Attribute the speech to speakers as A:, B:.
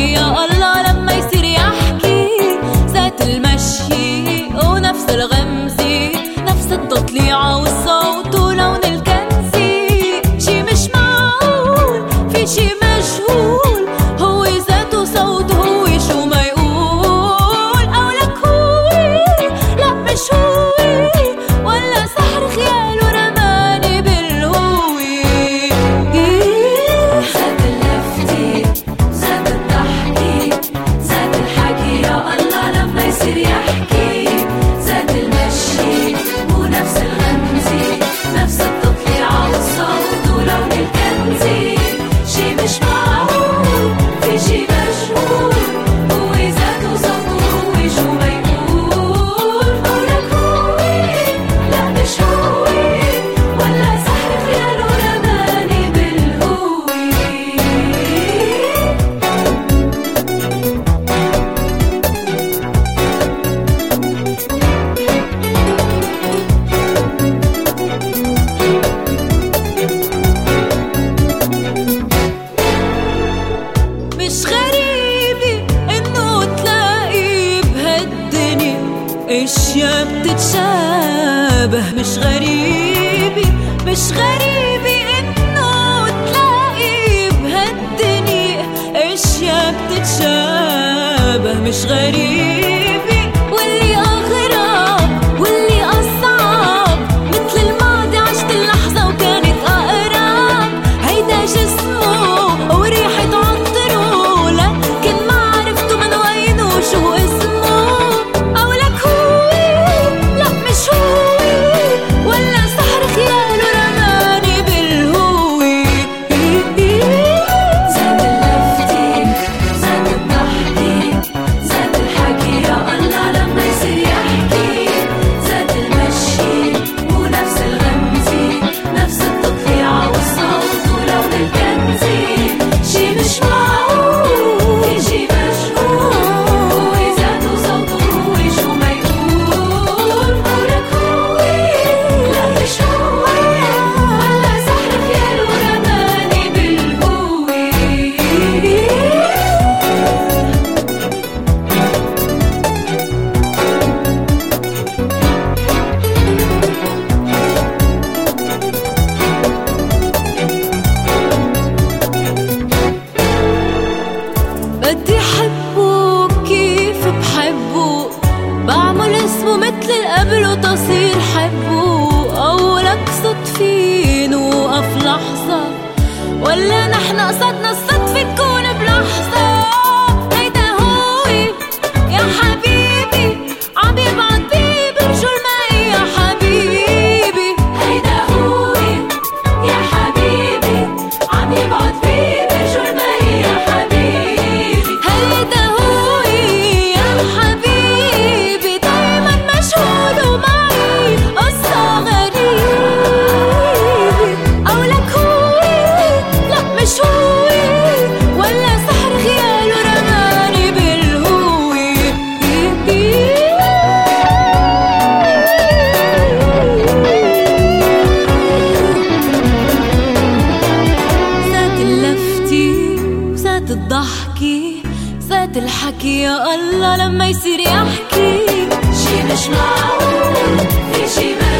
A: الحكي يا الله لما يصير يحكي، ذات المشي ونفس الغمزة، نفس التطليعة والصوت ولون الكنزي. شي مش معقول، في شي مجهول، هو ذاته صوت، هو شو ما يقول. أو لك هو لا مش هو، ولا سحر خيال ورماني بالهوي.
B: ذات اللفتي ذات الضحكي ذات الحكي يا الله لما يصير يحكي، ذات المشي ونفس الغمزة، نفس التطليعة والصوت ولون الكنزي. شي مش معقول، في شي مجهول، هو ذاته صوته، هو شو ما يقول. أو لك هو لا مش هو، ولا سحر خيال ورماني بالهوي.
A: مش غريبة انه تلاقي بهالدنيا اشياء بتتشابه. مش غريبة انه تلاقي بهالدنيا اشياء بتتشابه. مش غريبة، واللي اغرب واللي اصعب، مثل الماضي عشت اللحظة وكانت اقرب. هيدا جسمه وريحة عطره، لكن ما عرفته من وين وشو اسمه. أو لك هو لا مش هو، ولا سحر خيال ورماني بالهوي.
B: ذات اللفتي ذات الضحكي ذات الحكي يا الله لما يصير يحكي، ذات المشي ونفس الغمزة، نفس التطليعة والصوت ولون الكنزي. شي مش معقول، في شي مجهول، هو ذاته صوته، هو شو ما يقول. أو لك هو لا مش هو، ولا سحر خيال ورماني بالهوي.
A: بدي حبه كيف بحبه، بعمل اسمه مثل القبل وتصير حبه. أو لك صدفة نوقف لحظة، ولا نحن قصدنا الصدفة تكون بلحظة. هيدا هو يا حبيبي، عم يبعد بيه برجو الماء يا حبيبي.
B: هيدا هو يا حبيبي، عم يبعد بيه برجو الماء يا حبيبي.
A: هيدا هو يا حبيبي، دايما مشغول ومعي قصة غريبة. أو لك هو لا مش هو، ولا سحر خيال ورماني بالهوي. ذات اللفتي وذات الضحكي ذات الحكي يا الله لما يصير يحكي.
B: شي مش معقول، في شي